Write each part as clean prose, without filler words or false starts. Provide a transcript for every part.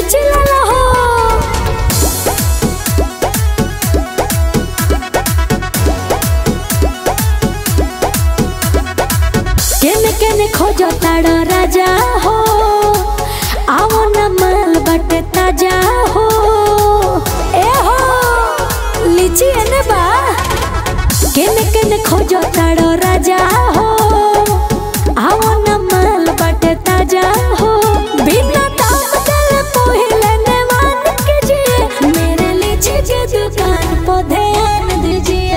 लीची लाला हो। केने केने खोजो ताड़ा राजा हो, आओ न माल बटे ताजा हो। ए हो लीची एने बा, केने केने खोजो ताड़ा राजा हो, आओ न माल बटे ताजा हो। बिना दाम दे पहिले ने मान कीजिए, मेरे लीची की दुकान पर ध्यान दीजिए।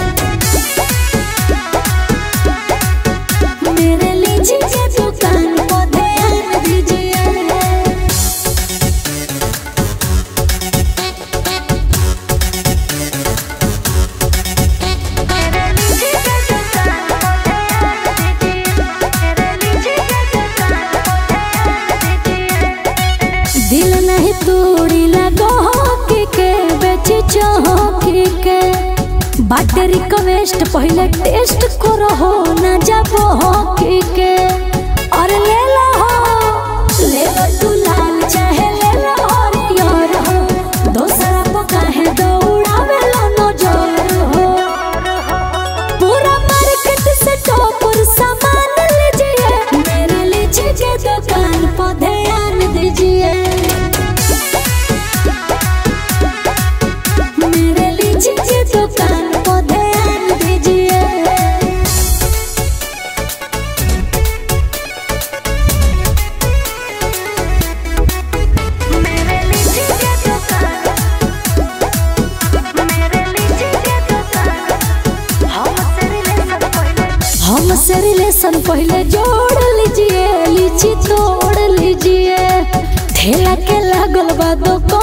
मेरे लीची की दुकान पर ध्यान दीजिए। दिल नहीं तोड़ी लगो के बेची चौकी के। बाटे रिक्वेस्ट पहले टेस्ट करो हो, ना जाबो हॉकी के। और ले लो तू लाल चाहे ले लो हरियर हो, दोसरा पका है दौड़ावे लो नजर हो। पूरा मार्केट से टॉपर सामान लीजिए, मेरे लीची के दुकान पर ध्यान दीजिए। मेरे लीची की दुकान पर ध्यान दीजिए। मेरे लीची की दुकान, मेरे लीची की दुकान। हमसे रिलेशन पहले जोड़ लीजिए, लीची तोड़ लीजिए। ठेला के लागल बा दुकान